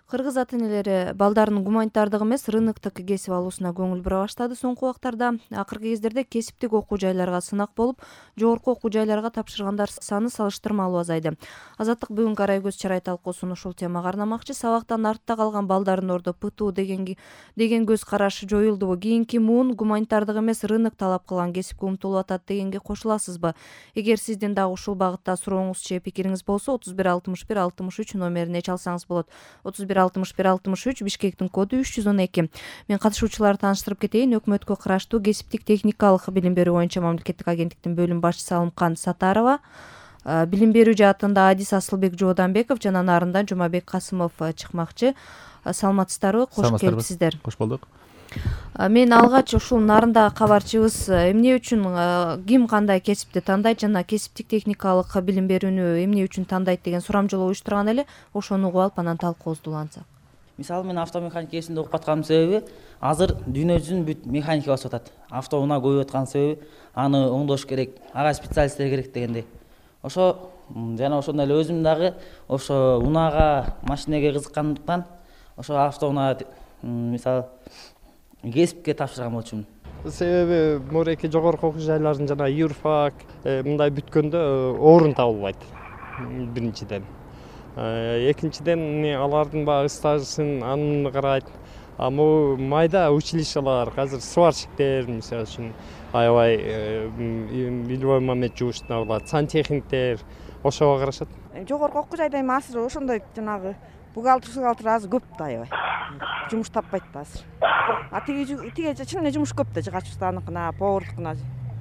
Кыргыз ата-энелери балдарынын гуманитардык эмес рыноктук кесип алуусуна көңүл бура баштады. Соңку убактарда акыркы кездерде кесиптик окуу жайларга сынак болуп, жогорку окуу жайларга тапшыргандар саны салыштырмалуу азайды. Азаттык бүгүнкү арай көз чарай талкуусун ушул темага арнамакчы. Сабактан артта калган балдардын ордо ПТУ деген көз караш жоюлдубу? Кийинки муун гуманитардык эмес рынок талап кылган кесипке умтулуп атат дегенге кошуласызбы? Эгер сиздин дагы ушул багытта сурооңуз же пикириңиз болсо 31 61 63 номерине чалсаңыз болот. 31 61 63 Бишкектин коду 312. Мен катышуучуларды тааныштырып кетейин. Өкмөткө караштуу кесиптик техникалык билим берүү боюнча мамлекеттик агенттиктин бөлүм башчысы Алымкан Сатарова, билим берүү жаатында Адис Асылбек Жооданбеков жана нарында Жумабек Касымов чыкмакчы. Саламатсыздарбы? Кош келипсиздер. Кош болдук. Мен алгач ушул нарындагы кабарчыбыз эмне үчүн ким кандай кесипти тандайт жана кесиптик техникалык билим берүүнү эмне үчүн тандайт деген сурамжылоо уюштурган эле. Ошону угуп алып анан талкуубузду улантсак. Мисалы мен автомеханикасында окуп атканымдын себеби азыр дүйнө жүзүн бүт механика басып атат. Автоунаа көбөйүп аткан себеби аны оңдош керек, ага специалисттер керек дегендей. Ошо жана ошондой эле өзүм дагы ошо унаага, машинеге кызыккандыктан ошо автоунаа мисалы кесипке тапшырган болчумун. Себеби морээки жогорку окуу жайлардын жана юрфак мындай бүткөндө орун табылбайт. Биринчиден. Экинчиден алардын баягы стажын анын карайт. Могу майда училищалар азыр сварщиктер мисалы үчүн аябай илбой момент жумуштун алат, сантехниктер ошого карашат. Жогорку окуу жайда эми азыр ошондой жанагы бухгалтер азыр көп да аябай. Жумуш таппайт да азыр. Тиге чын эле жумуш көп да, жыгач устаныкына, повардыкына.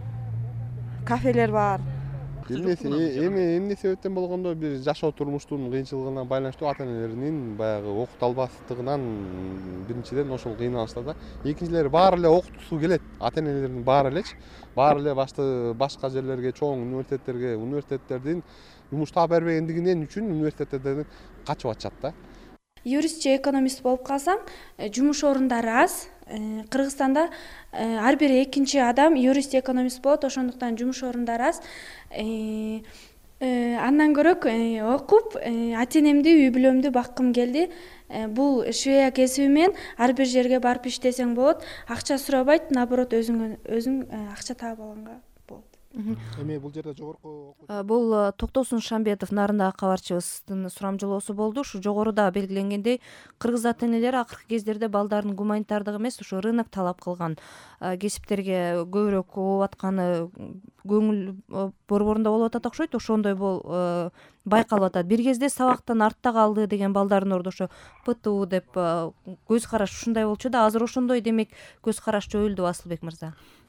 Кафелер бар. Эмне себептен болгондо бир жашоо турмуштун кыйынчылыгына байланыштуу ата-энелеринин баягы окута албастыгынан биринчиден ошол кыйналышта да. Экинчилери баары эле окутусу келет. Ата-энелердин баары элечи, баары эле башка жерлерге, чоң университеттердин жумуш таап бербегендигинен үчүн университеттерден качып атышат да. Юрист же экономист болуп калсаң, жумуш орундары аз. Кыргызстанда ар бир экинчи адам юрист экономист болот, ошондуктан жумуш орундары аз. Андан көрөк окуп, ата-энемди, үй бүлөмдү баккым келди. Бул швея кесиби менен ар бир жерге барып иштесең болот, акча сурабайт, наоборот өзүң акча таап алганга болот. Эми бул жерде жогорку Бул Токтосун Шамбетов нарындагы кабарчыбыздын сурамжылоосу болду. Ушу жогоруда белгиленгендей, кыргыз ата-энелери акыркы кездерде балдарынын гуманитардык эмес, ушу рынок талап кылган кесиптерге көбүрөөк ооп атканы көңүл борборунда болуп атат окшойт. Ошондой байкалып атат. Бир кезде сабактан артта калды деген балдардын ордо ошо ПТУ деп көз караш ушундай болчу да, азыр ошондой демек көз караш жоюлду, Асылбек мырза.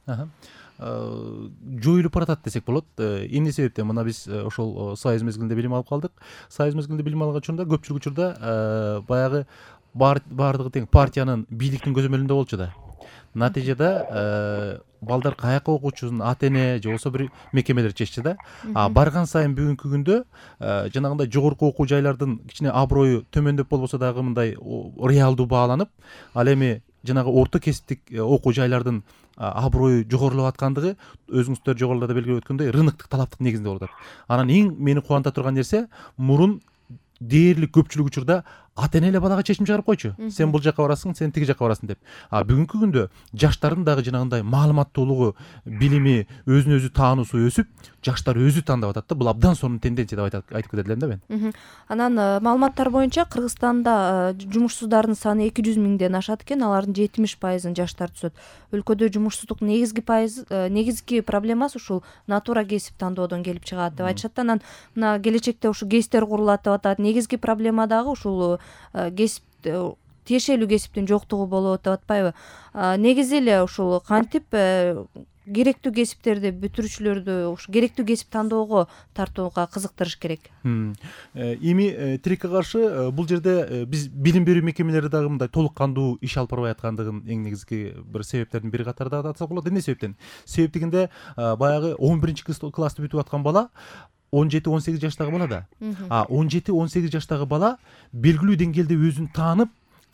Жоюлуп баратат десек болот. Эмне себептен мына биз ошол союз мезгилинде билим алып калдык. Союз мезгилинде билим алган учурда көпчүлүк учурда баягы баардыгы тең партиянын бийликтин көзөмөлүндө болчу да. Натыйжада балдар каяка окуучусун ата-эне же болбосо бир мекемелер чечти да. Барган сайын бүгүнкү күндө жанагындай жогорку окуу жайлардын кичине аброю төмөндөп болбосо дагы мындай реалдуу бааланып, ал эми жанагы орто кесиптик окуу жайлардын аброю жогорулап аткандыгы өзүңүздөр жогоруда белгилеп өткөндөй рыноктук талаптын негизинде болуп атат. Анан эң мени кубанта турган нерсе, мурун дээрлик көпчүлүк учурда ата-эне эле балага чечим чыгарып койчу. Сен бул жакка барасың, сен тиги жакка барасың деп. Бүгүнкү күндө жаштардын дагы жанагындай маалыматтуулугу, билими, өзүн өзү таануусу өсүп, жаштар өзү тандап атат да. Бул абдан сонун тенденция деп айтып кетет элем да мен. Анан маалыматтар боюнча Кыргызстанда жумушсуздардын саны 200 миңден ашат экен, алардын 70% жаштар түзөт. Өлкөдө жумушсуздуктун негизги проблемасы ушул натура кесип тандоодон келип чыгат деп айтышат. Анан мына келечекте ушу ГЭСтер курулат деп атат. Негизги проблема дагы ушул тиешелүү кесиптин жоктугу болуп деп атпайбы? Негизи эле ушул кантип керектүү кесиптерди бүтүрүүчүлөрдү ушу керектүү кесип тандоого тартууга кызыктырыш керек. Эми тилекке каршы бул жерде биз билим берүү мекемелери дагы мындай толук кандуу иш алып барбай аткандыгын эң негизги бир себептердин бири катарында атасак болот. Эмне себептен? Себеп дегенде баягы 11-классты бүтүп аткан бала 17-18 жаштагы бала да. 17-18 жаштагы бала белгилүү деңгээлде өзүн таанып,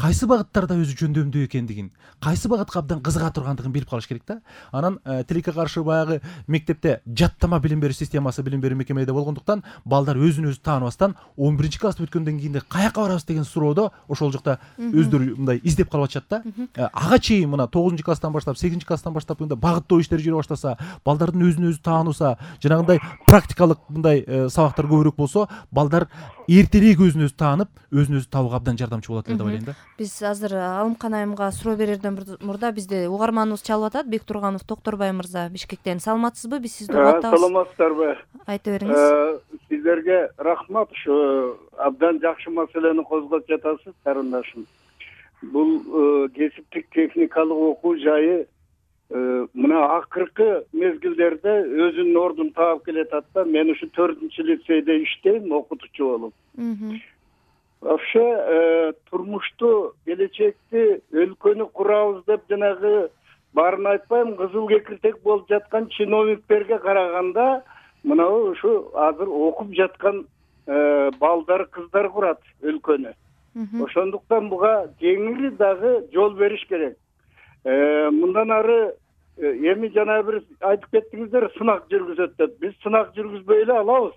кайсы багыттарда өзү жөндөмдүү экендигин, кайсы багытка абдан кызыга тургандыгын билип калыш керек да. Анан тилекке каршы баягы мектепте жаттама билим берүү системасы, билим берүү мекемелерде болгондуктан балдар өзүн өзү тааныбастан 11-класс бүткөндөн кийин каяка барабыз деген суроодо ошол жакта өздөрү мындай издеп калып атышат да. Ага чейин мына 9-класстан баштап, 8-класстан баштап мындай багыттоо иштер жүрө баштаса, балдардын өзүн өзү таанууса, жанагындай практикалык мындай сабактар көбүрөөк болсо, балдар эртерээк өзүн өзү таанып, өзүн өзү табууга абдан жардамчы болот эле деп ойлойм да. Биз азыр Алымкан айымга суроо берерден мурда бизде угарманыбыз чалып атат. Бектурганов Токторбай мырза Бишкектен. Саламатсызбы? Биз сизди угуп атабыз. Саламатсыздарбы? Айта бериңиз. Сиздерге рахмат. Ушу абдан жакшы маселени козгоп жатасыз, карындашым. Бул кесиптик техникалык окуу жайы мына акыркы мезгилдерде өзүнүн ордун таап келатат да. Мен ушу 4-лицейде иштейм, окутуучу болуп. Вообще турмушту, келечекти, өлкөнү курабыз деп жанагы баарын айтпайм, кызыл кекиртек болуп жаткан чиновниктерге караганда мынау ушу азыр окуп жаткан балдар, кыздар курат өлкөнү. Ошондуктан буга кеңири дагы жол бериш керек. Мындан ары эми жана бир айтып кеттиңиздер, сынак жүргүзөт деп. Биз сынак жүргүзбөй эле алабыз.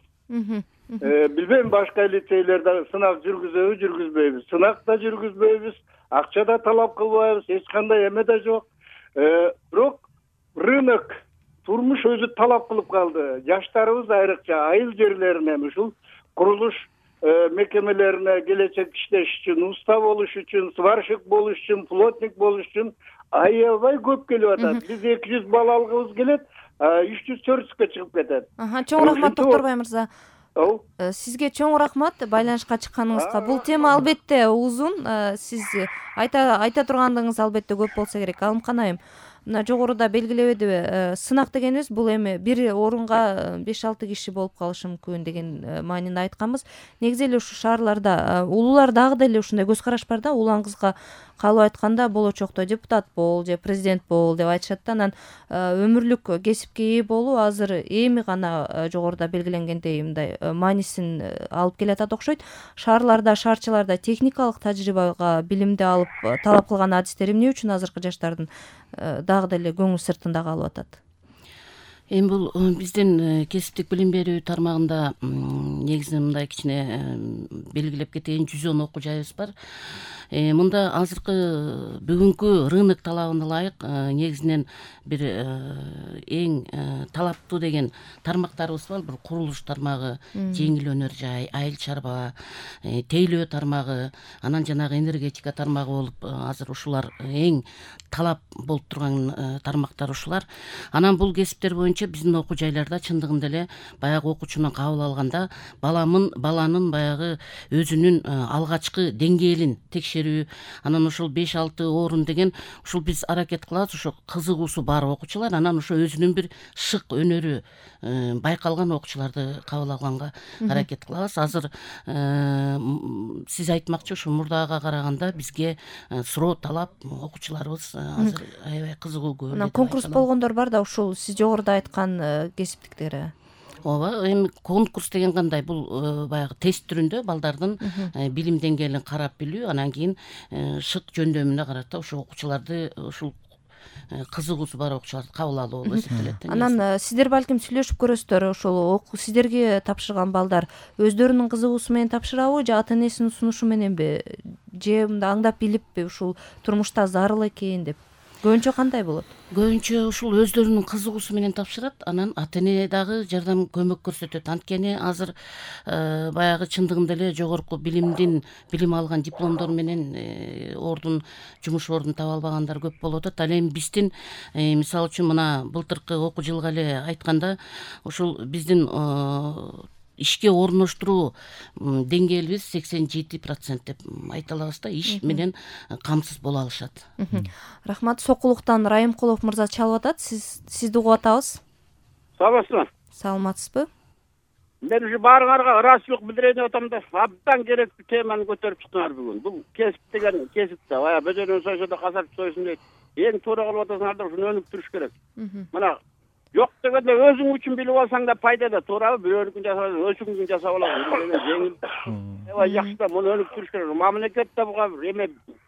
Билбейм, башка лицейлерде сынак жүргүзөбү, жүргүзбөйбүз. Сынак да жүргүзбөйбүз, акча да талап кылбайбыз, эч кандай эме да жок. Бирок рынок, турмуш өзү талап кылып калды. Жаштарыбыз айрыкча айыл жерлеринен ушул курулуш мекемелерине келечек иштеш үчүн, уста болуш үчүн, сварщик болуш үчүн, плотник болуш үчүн аябай көп келип атат. Биз 200 бала алгыбыз келет, 300-400га чыгып кетет. Чоң рахмат Токторбай мырза. Сизге чоң рахмат байланышка чыкканыңызга. Бул тема албетте узун. Сиз айта тургандыгыңыз албетте көп болсо керек. Алымкан айым, мына жогоруда белгилебедиби, сынак дегенибиз бул эми бир орунга 5-6 киши болуп калышы мүмкүн деген маанинде айтканбыз. Негизи эле ушу шаарларда улуулар дагы деле ушундай көз караш бар да. Улан кызга калып айтканда болочокто депутат бол же президент бол деп айтышат да. Анан өмүрлүк кесипке ээ болуу азыр эми гана жогоруда белгиленгендей мындай маанисин алып келатат окшойт. Шаарларда, шаарчыларда техникалык тажрыйбага билимди алып талап кылган адистер эмне үчүн азыркы жаштардын дагы деле көңүл сыртында калып атат? Эми бул биздин кесиптик билим берүү тармагында негизи мындай кичине белгилеп кетейин, 110 окуу жайыбыз бар. Мында азыркы бүгүнкү рынок талабына ылайык негизинен бир эң талаптуу деген тармактарыбыз бар. Бир курулуш тармагы, жеңил өнөр жай, айыл чарба, тейлөө тармагы, анан жанагы энергетика тармагы болуп азыр ушулар эң талап болуп турган тармактар ушулар. Анан бул кесиптер боюнча биздин окуу жайларда чындыгында эле баягы окуучуну кабыл алганда баланын баягы өзүнүн алгачкы деңгээлин текшерүү, анан ошол 5-6 орун деген ушул биз аракет кылабыз, ошо кызыгуусу бар окуучулар, анан ошо өзүнүн бир шык өнөрү байкалган окуучуларды кабыл алганга аракет кылабыз. Азыр сиз айтмакчы ушу мурдага караганда бизге суроо талап окуучуларыбыз азыр аябай кызыгуу. Анан конкурс болгондор бар да, ушул сиз жогоруда айткан кесиптиктер. Ооба, эми конкурс деген кандай? Бул баягы тест түрүндө балдардын билим деңгээлин карап билүү, анан кийин шык жөндөмүнө карата ошо окуучуларды, ушул кызыгуусу бар окуучуларды кабыл алуу болуп эсептелет. Анан сиздер балким сүйлөшүп көрөсүздөр, ошол сиздерге тапшырган балдар өздөрүнүн кызыгуусу менен тапшырабы же ата энесинин сунушу мененби, же мындай аңдап билиппи ушул турмушта зарыл экен деп? Көбүнчө кандай болот? Көбүнчө ушул өздөрүнүн кызыгуусу менен тапшырат, анан ата эне дагы жардам көмөк көрсөтөт. Анткени азыр баягы чындыгында эле жогорку билим алган дипломдор менен жумуш ордун таба албагандар көп болуп атат. Ал эми биздин мисалы үчүн мына былтыркы окуу жылга эле айтканда ушул биздин ишке орноштуруу деңгээлибиз 87% деп айта алабыз да, иш менен камсыз боло алышат. Рахмат. Сокулуктан Райымкулов мырза чалып атат. Сизди угуп атабыз. Саламатсызбы? Саламатсызбы? Мен ушу баарыңарга ыраазычылык билдирейин деп атам да, абдан керектүү теманы көтөрүп чыктыңар бүгүн. Бул кесип деген кесип да, баягы бөдөнөн сойсо да касап сойсун дейт. Эң туура кылып атасыңар да, ушуну өнүктүрүш керек. Мына жок дегенде өзүң үчүн билип алсаң да пайда да, туурабы? Бирөөнүкүн жасап, өзүңдүн жасап аласың. Жеңил. Аябай жакшы да, муну өнүктүрүш керек. Мамлекет да буга эме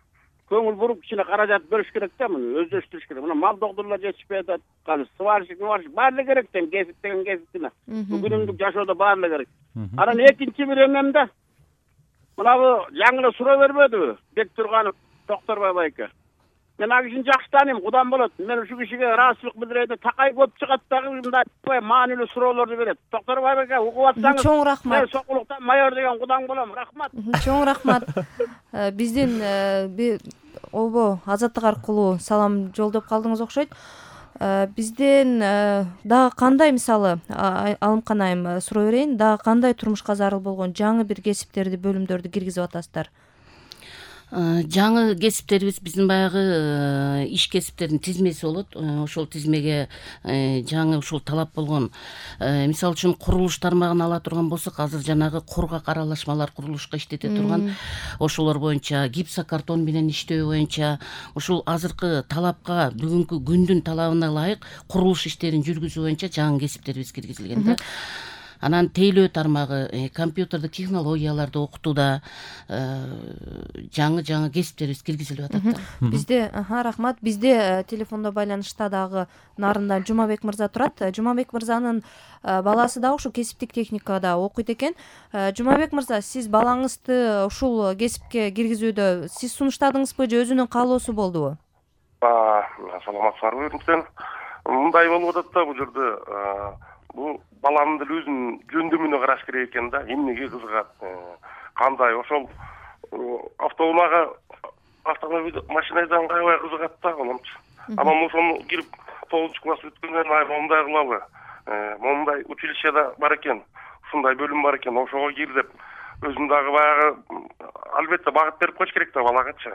көңүл буруп кичине каражат бөлүш керек да, муну өздөштүрүш керек. Мына мал доктурлар жетишпей атат, азыр сварщик баары керек тең, кесип деген кесиптине. Күнүмдүк жашоодо баары керек. Анан экинчи бир эмем да, мынабу жаңы эле суроо бербөдүбү Бектурганов Токторбай байке. Мен ал кишини жакшы тааныйм, кудан болот. Мен ушул кишиге ыраазычылык билдирейин. Такай көп чыгат дагы мындай маанилүү суроолорду берет. Токторбай байке угуп атсаңыз, чоң рахмат. Мен Сокулуктан майор деген кудаң болом. Рахмат. Чоң рахмат. Биздин обо азаттык аркылуу салам жолдоп калдыңыз окшойт. Бизден дагы кандай, мисалы, Алымкан айым суроо берейин, дагы кандай турмушка зарыл болгон жаңы бир кесиптерди, бөлүмдөрдү киргизип атасыздар? Жаңы кесиптерибиз биздин баягы иш кесиптердин тизмеси болот. Ошол тизмеге жаңы ушул талап болгон, мисалы үчүн курулуш тармагын ала турган болсок, азыр жанагы кургак аралашмалар курулушка иштете турган, ошолор боюнча гипсокартон менен иштөө боюнча ушул азыркы талапка, бүгүнкү күндүн талабына ылайык курулуш иштерин жүргүзүү боюнча жаңы кесиптерибиз киргизилген да. Анан тейлөө тармагы, компьютердик технологияларды окутууда жаңы кесиптерибиз киргизилип атат. Бизде, рахмат. Бизде телефондо байланышта дагы нарында Жумабек мырза турат. Жумабек мырзанын баласы да ушул кесиптик техникада окуйт экен. Жумабек мырза, сиз балаңызды ушул кесипке киргизүүдө сиз сунуштадыңызбы же өзүнүн каалоосу болдубу? Саламатсыздарбы сен? Мындай болуп атат да, бул жерде бул баланын деле өзүнүн жөндөмүнө караш керек экен да, эмнеге кызыгат, кандай ошол автоунаага автомобиль машинадан кайбай кызыгат да баламчы. Анан ошону кирип 9 класс бүткөндөн кийин мондай кылалы, мондай училищеда бар экен, ушундай бөлүм бар экен, ошого кир деп өзүн дагы баягы албетте багыт берип коюш керек да балагачы.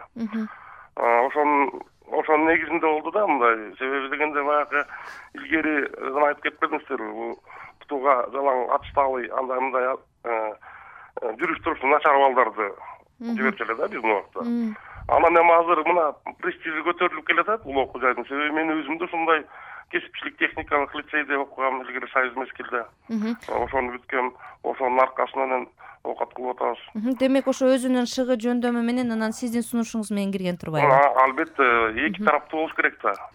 Ошонун негизинде болду да мындай. Себеби дегенде баягы илгери айтып кетпедиңиздер, бул тутууга жалаң атыштабай андай мындай жүрүш турушу начар балдарды жиберчү эле да биздин убакта. Анан эми азыр мына престижи көтөрүлүп келатат бул окуу жайдын. Себеби мен өзүм да ушундай кесипчилик техникалык лицейде окугам илгери Союз мезгилде. Ошону бүткөм, ошонун аркасынан менен окат кылып атабыз. Демек ошо өзүнүн шыгы жөндөмү менен анан сиздин сунушуңуз менен кирген турбайбы? Албетте, эки тараптуу болуш керек да.